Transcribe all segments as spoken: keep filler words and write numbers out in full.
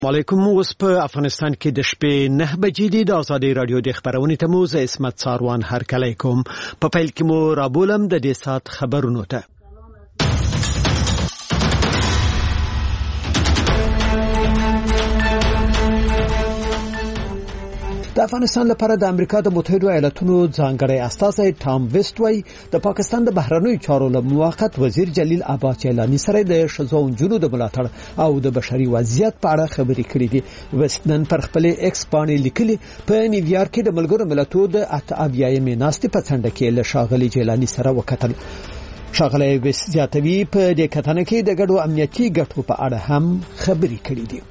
علیکم. اوس په افغانستان کې د شپې نه بجې دي. د ازادي رادیو د خبرونې ته مو زه اسمت ساروان هرکلی کوم. په پیل کې مو رابولم د دې سات خبرونو ته. د افغانستان لپاره د امریکا د متحده ایالاتونو ځانګړی استازی ټام ویسټ وايي د پاکستان د بهرنیو چارو له موقت وزیر جلیل عباس چیلانی سره د ښځو او نجونو د ملاتړ او د بشري وضعیت په اړه خبرې کړې دي. ویسټ نن پر خپل ایکس باندې لیکلي په نیویارک کې د ملګرو ملتونو د اته اویایم ناستې په څنډه کې له ښاغلي جیلانی سره وکتل. ښاغلي ویسټ زیاتوي په دې کتنه کې د ګډو امنیتي ګټو په اړه هم خبرې کړې دي.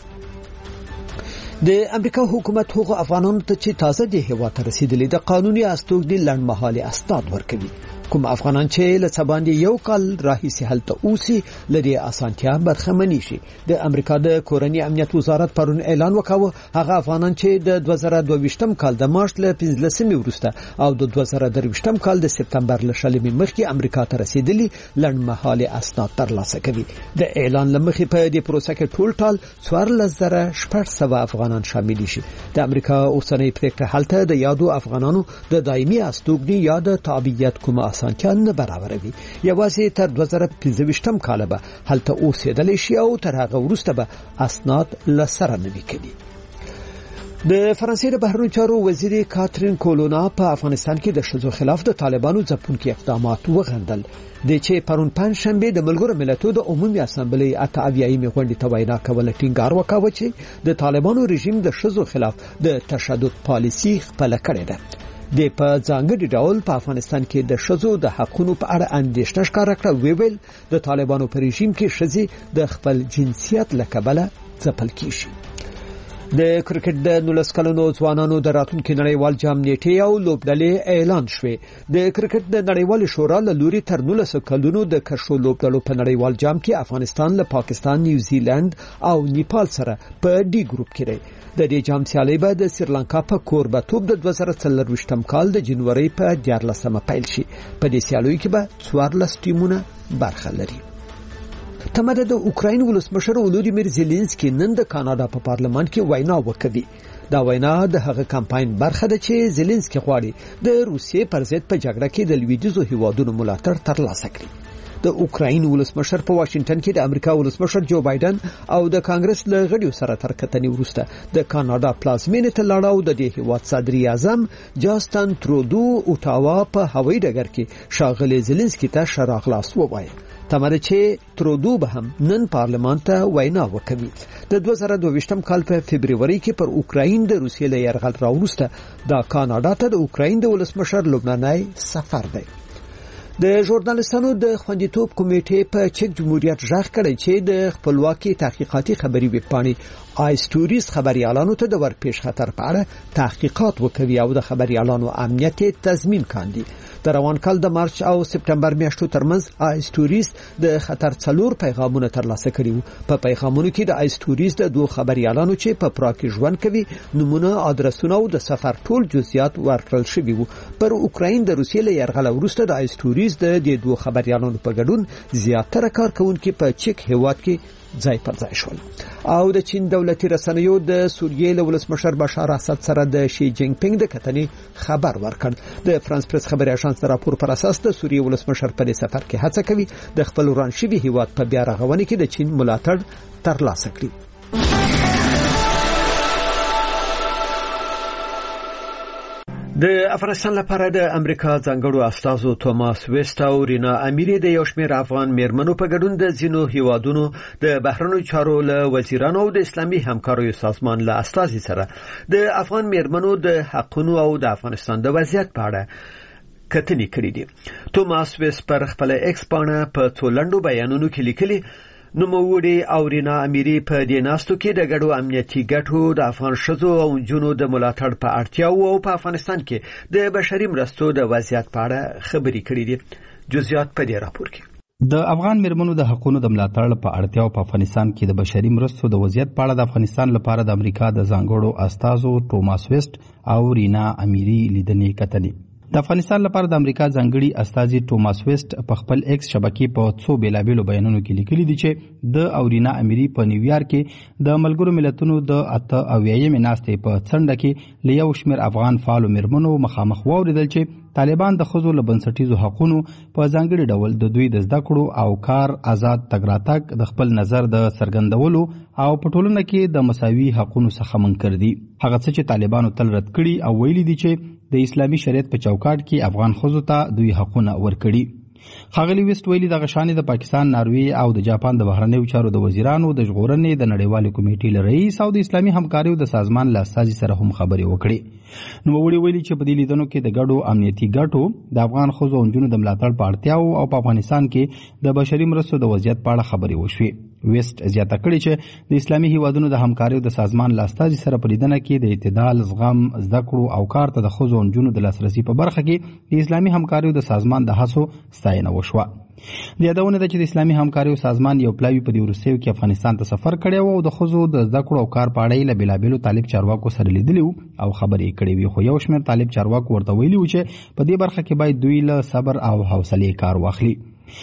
د امریکا حکومت هغو افغانانو ته چې تازه د هیواد ته رسیدلي د قانوني استوګنې لنډمهالي اسناد ورکوي. کوم افغانان چې له سباندې یو کال راهیسې هلته اوسي لري اسانتیا برخمنی شي. د امریکا د کورنۍ امنیت وزارت پرون اعلان وکاوه هغه افغانان چې د دوه زره دوه ویشتم کال د مارچ له پنځلسمې وروسته او د دوه زره درویشتم کال د سپتمبر له شلمې مخکې امریکا ته رسیدلي لنډمهالي اسناد ترلاسه کوي. د اعلان لمخې په دې پروسه کې ټول ټال څوارلس زره شپږ سوه افغانان شامل شي. د امریکا اوسنۍ پریکړه هلته د یادو افغانانو د دایمي استوګنې یا د تابعیت کومه اسانتیا نه برابروي. یوازې تر دوه زره پنځه ویشتم کال به هلته اوسېدلی شي او تر هغه وروسته به اسناد لسره نوي کړي. د فرانسې د بهرنیو چارو وزیر کاترین کولونا په افغانستان کې د ښځو خلاف د طالبانو ځپونکي اقدامات وغندل. د چې پرون پنځ شنبه د ملګرو ملتونو د عمومي اسامبلې اته اویایم غونډې ته وینا کوله ټینګار وکاوه چې د طالبانو رژیم د ښځو خلاف د تشدد پالیسي خپل کړې ده. د په ځانګړي ډول په افغانستان کې د ښځو د حقوقو په اړه اندېښنه ښکاره کړه. ویل د طالبانو په رژیم کې ښځې د خپل جنسیت له کبله ځپل کیږي. د کرکټ د نولس کلنو ځوانانو د راتلونکي نړیوال جام نیټې او لوبډلې اعلان شوې. د کرکټ د نړیوال شورا له لوري تر نولس کلونو د کشو لوبډلو په نړیوال جام کې افغانستان له پاکستان، نیوزیلند او نیپال سره په ډي ګروپ کې دی. د دې جام سیالي به د سریلانکا په کوربتوب د دوه زره څلرویشتم کال د جنوري په دیارلسمه پیل شي. په دې سیالیو کې به څوارلس ټیمونه برخه لري. تمره د اوکراین ولسمشر ولودیمیر زيلنسکي نن د کاناډا په پارلمان کې وینا وکړي. دا وینا د هغه کمپاین برخه ده چې زيلنسکي غواړي د روسیې پر ضد په جګړه کې د لویدیځو هیوادونو ملاتړ ترلاسه کړي. د اوکراین ولسمشر په واشنگټن کې د امریکا ولسمشر جو بایدن او د کانګرس له غړیو سره تر کتنې وروسته د کاناډا پلازمینې ته لاړ او د دې هیواد صدر اعظم جاستن ترودو اوټاوا په هوایي ډګر کې ښاغلي زيلنسکي ته ښه راغلاست ووایي. تمره چې ترودو به هم نن پارلمان ته وینا وکړي. د دوه زره دوه ویشتم کال په فبرवरी کې پر اوکراین د روسیې له یرغل راوروسته د کاناډا ته د اوکراین د ولسمشر لومړنی سفر دی. د ژورنالیستانو د خوندیتوب کمیټې په چک جمهوریت ژغ کړی چې د خپلواکي تحقیقاتي خبري ویبپاڼې آیستوریز خبريالانو ته د ورپېښ خطر په اړه تحقیقات وکوي او د خبريالانو امنیت تضمین کاندي. د روان کال د مارچ او سپتمبر میاشتو ترمنځ آیستوریز د خطر څلور پیغامونه ترلاسه کړي وو. په پیغامونو کې د آیستوریز د دوه خبريالانو چې په پراګ کې ژوند کوي نمونه، ادرسونه او د سفر ټول جزئیات ورکړل شوي وو. پر اوکراین د روسیې له یرغل وروسته د آیستوریز د دې دوه خبريالانو په ګډون زیاتره کارکونکو په چک هیواد کې ځای پر ځای شول. او د چین دولتي رسنیو د سوریې له ولسمشر بشار اسد سره د شي جینګ پینګ د کتنې خبر ورکړ. د فرانس پریس خبري اژانس راپور پر اساس د سوریې ولسمشر په دې سفر کې هڅه کوي د خپل وران شوي هیواد په بیا رغونې کې د چین ملاتړ ترلاسه کړي. د افغانستان لپاره د امریکا ځانګړو استازو توماس ویسټ او رینا امیری د یو شمېر افغان میرمنو په ګډون د ځینو هیوادونو د بهرنیو چارو له وزیرانو او د اسلامي همکاریو سازمان له استازي سره د افغان میرمنو د حقوقو او د افغانستان د وضعیت په اړه کتنې کړې دي. توماس ویسټ پر خپل ایکس باندې په څولندو بیانونو کې لیکلي نوموړي او رینا امیری په دې ناستو کې د ګډو امنیتي ګټو د افغان ښځو او نجونو د ملاتړ په اړتیا او په افغانستان کې د بشري مرستو د وضعیت په اړه خبرې کړې دي. جزئیات په دې راپور کې. د افغان میرمنو د حقوقو د ملاتړ په اړتیا او په افغانستان کې د بشري مرستو د وضعیت په اړه د افغانستان لپاره د امریکا د ځانګړو استازو توماس ویسټ او رینا امیری لیدنې کتنې. د افغانستان لپاره د امریکا ځانګړي استازي ټوماس ویسټ په خپل ایکس شبکې په څو بیلابېلو بیانونو کې لیکلي دي چې د او رینا اميري په نیویارک کې د ملګرو ملتونو د اته اویایم ناستې په څنډه کې له یو شمېر افغان فعالو میرمنو مخامخ واوریدل چې طالبان د ښځو له بنسټیزو حقونو په ځانګړي ډول د دوی د زده کړو او کار آزاد تګ راتګ د خپل نظر د څرګندولو او په ټولنه کې د مساوي حقونو څخه منکر دي. هغه څه چې طالبانو تل رد کړي او ویلي دي چې د اسلامي شریعت په چوکاټ کې افغان ښځو ته دوی حقونه ورکړي. ښاغلي ویسټ ویلي دغه شانې د پاکستان، ناروې او د جاپان د بهرنیو چارو د وزیرانو د ژغورنې د نړیوالې کمیټې له رئیس او د اسلامي همکاریو د سازمان له استازي سره هم خبرې وکړي. نوموړي ویلي چې په دې لیدنو کې د ګډو امنیتي ګټو، د افغان ښځو او نجونو د ملاتړ په اړتیاو او په افغانستان کې د بشري مرستو د وضعیت په اړه خبرې وشوې. ویسټ زیاته کړې چې د اسلامي هیوادونو د همکاریو د سازمان له استازي سره په لیدنه کې د اعتدال، زغم، زده کړو او کار ته د ښځو او نجونو د لاسرسي په برخه کې د اسلامي همکاریو د سازمان د هڅو ستاینه وشوه. د یادونه ده چې د اسلامي همکاریو سازمان یو پلاوی په دې وروستیو کې افغانستان ته سفر کړی و او د ښځو د زده کړو او کار په اړه یې له بېلابېلو طالب چارواکو سره لیدلي او خبرې یې کړې وې، خو یو شمېر طالب چارواکو ورته ویلي و چې په دې برخه کې باید دوی له صبر او حوصلې کار واخلي.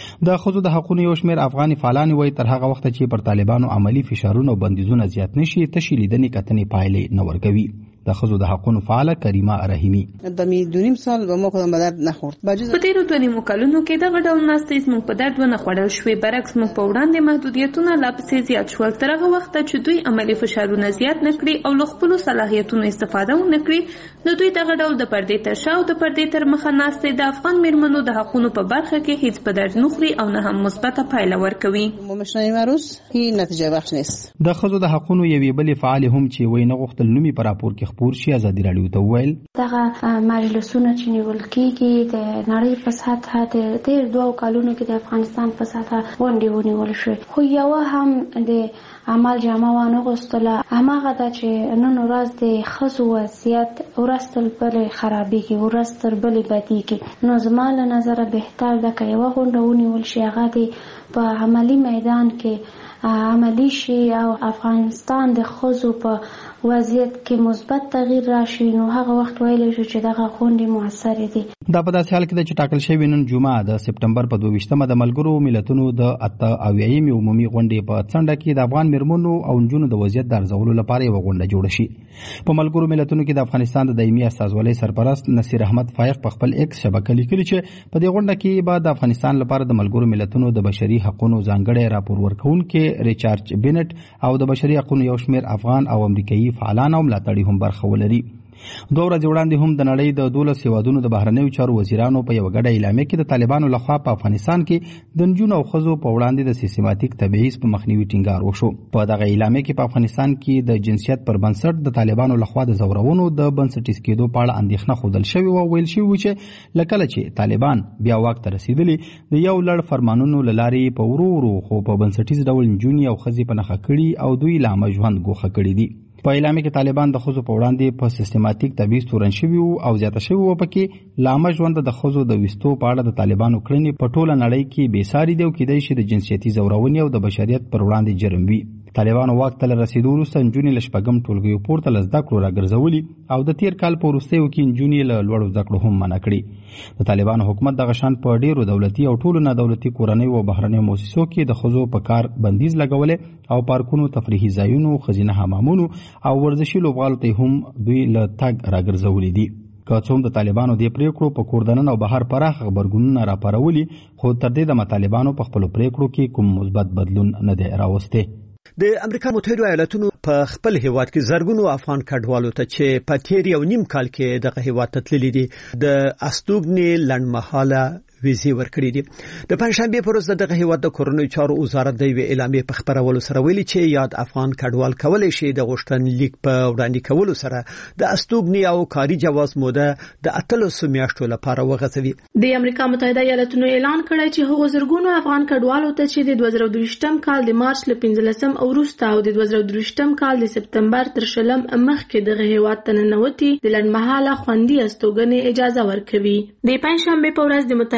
د ښځو د حقونو یو شمېر افغاني فعالان وایي تر هغه وخته چې پر طالبانو عملي فشارونه او بندیزونه زیات نشي، تشې لیدنې کتنې پایلې نه ورکوي. د ښځو د حقونو فعاله کریمه رحیمي: د می دونیم سال به مو خدای مدد نه خورد په تیرو دوه نیمو کلونو کې دغه ډول ناستې زموږ په درد ونه خوړل شوې، برعکس موږ په وړاندې محدودیتونه لا پسې زیات شول تر هغه وخته چې دوی عملي فشارونه زیات نه کړي او له خپلو صلاحیتونو استفاده ونه کړي. نو دوی دغه ډول د پردې تر شا او د پردې تر مخه ناستې د افغان میرمنو د حقونو په برخه کې هیڅ په درد نه خوري او نه هم مثبته پایله ورکوي. مشنی مروز هیڅ نتیجه بخش نیست. د ښځو د حقونو یوې بلې فعال هم چې وای نه غوښتل نومي په راپور کې خپور شي ازادي راډیو ته وویل: دغه مجلسونه چې نیول کېږي د نړۍ په سطحه د تیر دوه کلونو کې د افغانستان په سطحه غونډې ونیول شوې، خو یوه هم د عمل جامه وانه غوښتله. هماغه ده چې نن ورځ د ښځو وضعیت ورځ تر بلې خرابېږي، ورځ تر بلې بدېږي. نو زما له نظره بهتر ده که یوه غونډه ونیول شي، هغه د په عملي میدان کې عملی شي او افغانستان د ښځو په وضعیت کې مثبت تغییر راشي، نو هغه وخت ویلی شو چې دغه غونډې موثرې دي. دا په داسې حال کې ده چې ټاکل شوې نن جمعه د سپټمبر په دوه ویشتمه د ملګرو ملتونو د اته اویایمې عمومي غونډې په څنډه کې د افغان میرمنو او نجونو د وضعیت د ارزولو لپاره یوه غونډه جوړه شي. په ملګرو ملتونو کې د افغانستان د دایمي استازولۍ سرپرست نصیر احمد فایق په خپل ایکس شبکه لیکلي چې په دې غونډه کې به د افغانستان لپاره د ملګرو ملتونو د بشري حقونو ځانګړی راپور ورکوونکي ریچارډ بینټ او د بشري حقونو یو شمېر افغان او امریکایي فعالان او ملاتړي هم برخه ولري. دوه ورځې وړاندې هم د نړۍ د دولس هیوادونو د بهرنیو چارو وزیرانو په یوه ګډه اعلامیه کې د طالبانو لخوا په افغانستان کې د نجونو او ښځو په وړاندې د سیستماتیک تبعیض په مخنیوي ټینګار وشو. په دغه اعلامیه کې په افغانستان کې د جنسیت پر بنسټ د طالبانو لخوا د ځورونو د بنسټیز کېدو په اړه اندېښنه ښودل شوې وه. ویل شوي و چې له کله چې طالبان بیا واک ته رسېدلي د یو لړ فرمانونو له لارې په ورو ورو خو په بنسټیز ډول نجونې او ښځې په نښه کړي او دوی له عامه ژوند ګوښه کړي دي. په اعلامیه کې طالبان د ښځو په وړاندې په سیستماتیک تبعیض تورن شوي وو او زیاته شوي وه. پکې له عامه ژونده د ښځو د ویستو په اړه د طالبانو کړنې په ټوله نړۍ کې بېساري دي او کیدای شي د جنسیتي ځورونې او د بشریت پر وړاندې جرم وي. طالبانو واک ته له رسېدو وروسته نجونې له شپږم ټولګیو پورته له زده کړو راګرځولي او د تېر کال په وروستیو کې نجونې له لوړو زده کړو هم منع کړي. د طالبانو حکومت دغه شان په ډېرو دولتي او ټولو نه دولتي کورنیو او بهرنیو موسسو کې د ښځو په کار بندیز لګولی او پارکونو، تفریحي ځایونو، ښځینه حمامونو او ورزشي لوبغالو ته هم دوی له تګ راګرځولي دي. که څوم د طالبانو د پریکړو په کور دننه او بهر پراخ خبرګونونه راپارولي، خو تر دې دمه طالبانو په خپلو پریکړو کې کوم مثبت بدلون نه دی راوستی. د امریکا متحده ایالاتونو په خپل هیواد کې زرګونو افغان کډوالو ته چې په تیر یو نیم کال کې دغه هیواد ته تللي دي د استوګنې لنډمهاله ویزې ورکړي دي. د پنځشنبه پر ورځ دغه هیواد د کورنیو چارو وزارت د یوې اعلامیې په خبرولو سره ویلي چې یاد افغان کډوال کولای شي د غوښتنلیک په وړاندې کولو سره د استوګنې او کاري جواز موده د اتلسو میاشتو لپاره وغځوي. د امریکا متحده ایالاتونو اعلان کړی چې هغو زرګونو افغان کډوالو ته چې د دوه زره دویشتم کال د مارچ له پنځلسم وروسته او د دوه زره دویشتم کال د سپتمبر تر شلم مخکې دغه هیواد ته ننوتي د لنډمهاله خوندي استوګنې اجازه ورکوي. د پنځشنبه په ورځ د متحده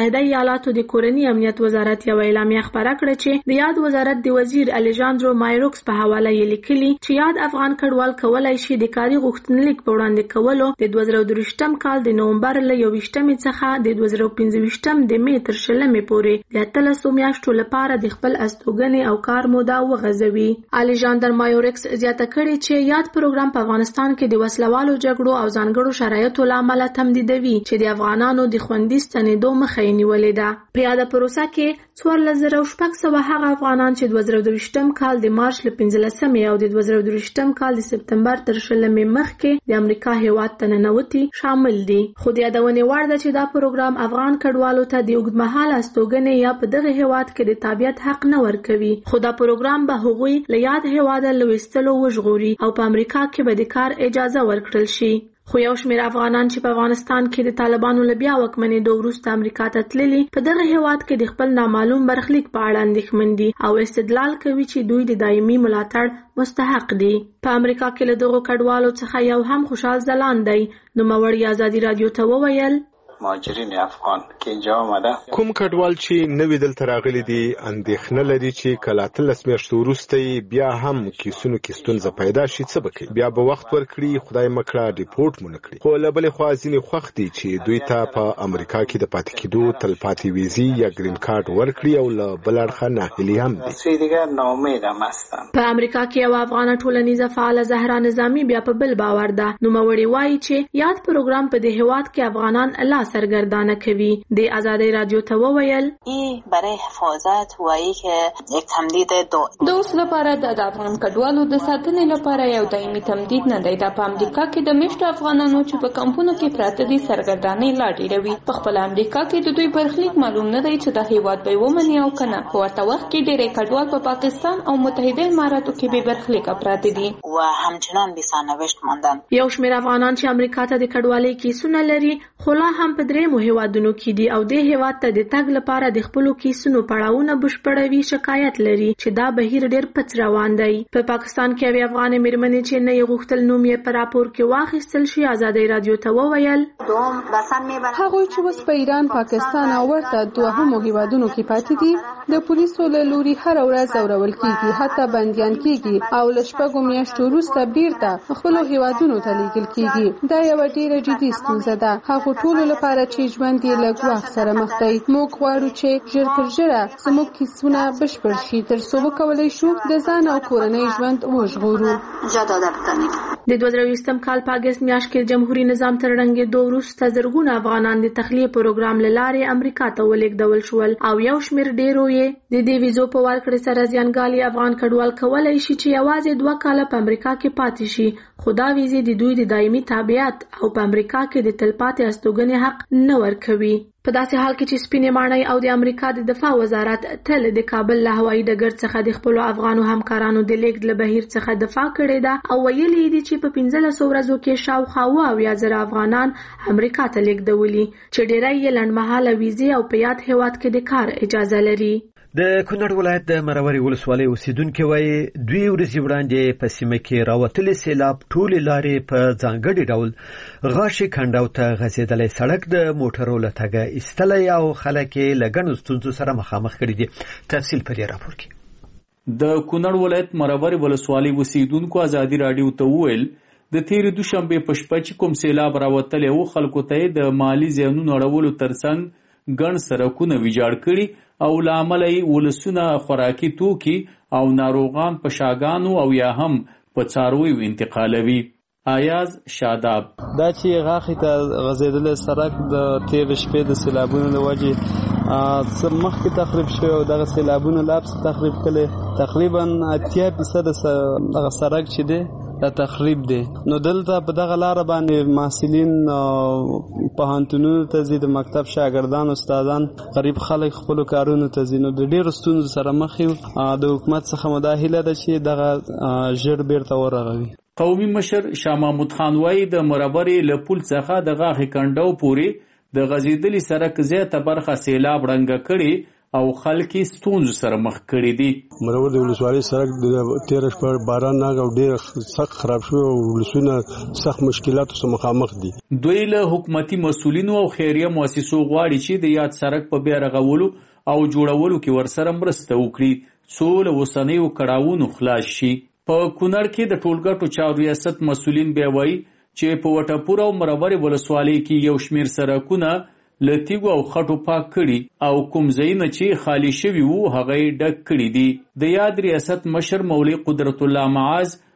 متحده ایالاتو د کورنی امنیت وزارت یو اعلامیه خبره کړه چې د یاد وزارت د وزیر الیجاندرو مایروکس په حواله یې لیکلي چې یاد افغان کډوال کولای شي د کاري غوښتنلیک په وړاندې کولو د دوه زره درویشتم کال د نومبر له یوویشتمې څخه د دوه زره پنځویشتم د مې تر شلمې پورې د اتلسو میاشتو لپاره د خپل استوګنې او کار موده وغځوي. الیجاندر مایروکس زیاته کړې چې یاد پروګرام په افغانستان کې د وسلوالو جګړو او ځانګړو شرایطو له امله تمدیدوي چې د افغانانو د خوندي ستنېدو مخه یې نیولې ده. په یاده پروسه کې څوارلس زره شپږ سوه هغه افغانان چې دوه زره درویشتم کال د مارچ له پنځلسمې او د دوه زره درویشتم کال د سپتمبر تر شلمې مخکې د امریکا هیواد ته ننوتي شامل دي. خو د یادونې وړ ده چې دا پروګرام افغان کډوالو ته د اوږدمهاله استوګنې یا په دغه هیواد کې د تابعیت حق نه ورکوي، خو دا پروګرام به هغوی له یاد هیواده له ویستلو وژغوري او په امریکا کې به د کار اجازه ورکړل شي. خو یو شمېر افغانان چې په افغانستان کې د طالبانو له بیا واکمنېدو وروسته امریکا ته تللي په دغه هیواد کې د خپل نامعلوم برخلیک په اړه اندېښمن دي او استدلال کوي چې دوی د دایمي ملاتړ مستحق دي. په امریکا کې له دغو کډوالو څخه یو هم خوشحال ځلان دی. نوموړي ازادي رادیو ته وویل مهاجرین افغان کې اینجا آمده کوم کډوال چې نوې دلته راغلي دي اندېښنه لري چې کله اتلس میاشتو وروسته بیا هم کیسونو کې ستونزه پیدا شي څه به کوي، بیا به وخت ورکړي، خدای مکړه ریپورټ مو نه کړي. خو له بلې خوا ځینې خوښ دي چې دوی ته په امریکا کې د پاتې کېدو تلپاتې ویزي یا ګرین کارت ورکړي او له بل اړخه ناهیلي هم دي. څه دیگر ناامید هم هستن. په امریکا کې یو افغان ټولنیزه فعاله زهرا نظامی بیا په بل باور ده. نوموړي وایي چې یاد پروګرام په دې هیواد کې افغانان لا سرګردانه کوي. د آزادی رادیو ته وویل ای برای حفاظت وایي چې یک تمدید دو د اوس لپاره د افغان کډوالو د ساتنې لپاره یو دایمي تمدید نه دی. دا په امریکا کې د میشتو افغانانو چې په کمپونو کې پراته دي سرګردانۍ لا ډیروي. په خپل امریکا کې د دوی برخلیک معلوم نه دی چې د هیواد به ومني او کنه. په ورته وخت کې ډېری کډوال په پاکستان او متحده اماراتو کې به برخلیک پراته دي و همچنان بی سرنوشت ماندن. یو شمېر افغانان چې امریکا ته د کډوالۍ کیسونه لري خو لا هم په درېیمو هیوادونو کې دي او د هیواد ته د تګ لپاره د خپلو کیسونو پړاوونه بشپړوي شکایت لري چې دا بهیر ډېر پڅ روان دی. په پاکستان کې یوې افغانې مېرمنې چې نه یې غوښتل نوم یې په راپور کې واخیستل شي ازادۍ رادیو ته وویل هغوی چې اوس په ایران، پاکستان او ورته دوهمو هیوادونو کې پاتې دي د پولیسو له لوري هره ورځ ځورول کیږي، حتی بندیان کیږي او له شپږو میاشتو وروسته بیرته خپلو هیوادونو ته لیږل کیږي. دا یوه ډېره جدي ستونزه ده هغو ټولو لپاره چې ژوند یې له ګواښ سره مخ دی. موږ غواړو چې ژر تر ژره زموږ کیسونه بشپړ شي تر څو وکولی شو د ځان او کورنۍ ژوند وژغورو. د دوه زره یوویشتم کال په اګست میاشت کې جمهوریت نظام تر ړنګېدو وروسته زرګونه افغانان د تخلیې پروګرام له لارې امریکا ته ولېږدول شول او یو شمېر ډېرو یې د دې ویزو په ورکړې سره زیانګالي افغان کډوال کولی شي چې یوازې دوه کاله په امریکا کې پاتې شي، خو دا ویزې د دوی د دایمي تابعیت او په امریکا کې د تلپاتې استوګنې حق نه ورکوي. په داسې حال کې چې سپینې ماڼۍ او د امریکا د دفاع وزارت تل د کابل له هوایي ډګر څخه د خپلو افغانو همکارانو د لیږد له بهیر څخه دفاع کړې ده او ویلي دي چې په پنځلسو ورځو کې شاوخوا اوه اویا زره افغانان امریکا ته لیږدولي چې ډېری یې لنډمهاله ویزې او په یاد هیواد کې د کار اجازه لري. د کونړ ولایت د مروري ولسوالۍ اوسیدونکو وایي دوی ورځې وړاندې په سیمه کې راوتلي سیلاب ټولې لارې په ځانګړي ډول غاښي کنډاو ته غځېدلی سړک د موټرو له تګه ایستلی او خلک یې له ګڼو ستونزو سره مخامخ کړي دي. تفصیل په دې راپور کې. د کونړ ولایت مروري ولسوالۍ اوسیدونکو ازادي رادیو ته وویل د تیرې دوشنبې په شپه چې کوم سیلاب راوتلی و خلکو ته د مالي زیانونو اړولو ترڅنګ ګڼ سړکونه ویجاړ کړي او له امله یې ولسونه خوراکي توکي او ناروغان په شاګانو او یا هم په څارویو انتقالوي. ایاز شاداب دا چې غاښې ته غځېدلی سړک د تېرې شپې د سیلابونو له وجې څه مخکې تخریب شوی او دغه سیلابونو لا پسې تخریب کړی. تقریبا اتیا فیصده دغه سړک چې دی دا تخریب دی. نو دلته په دغه لاره باندې محصلین پوهنتونونو ته ځي، د مکتب شاګردان، استادان، غریب خلک خپلو کارونو ته ځي. نو د ډېرو ستونزو سره مخ یو. د حکومت څخه مو دا هیله ده چې دغه ژر بیرته ورغوي. قومي مشر شاه محمود خان وایي د مربرې له پل څخه د غاښې کنډو پورې د غځېدلي سړک زیاته برخه سیلاب ړنګه کړې او خلک ستونزو سره مخ کړي دي. مرور د ولسوالۍ سړک د تیر شپه باران نه او ډیر سخت خراب شو او ولسونه سخت مشکلاتو سره مخامخ دي. دوی له حکومتي مسولینو او خیریه مؤسسو غواړي چې د یاد سړک په بیا رغولو او جوړولو کې ورسره مرسته وکړي څو له اوسنیو کړاوونو خلاص شي. په کونړ کې د ټولګټو چارو ریاست مسولین بیا وایي چې په وټپور او مرور ولسوالۍ کې یو شمیر سړکونه له تیږو او خټو پاک کړي او کوم ځایونه چې خالی شوي وو هغه یې ډک کړي دي. د یاد ریاست مشر مولوي قدرت الله معاذ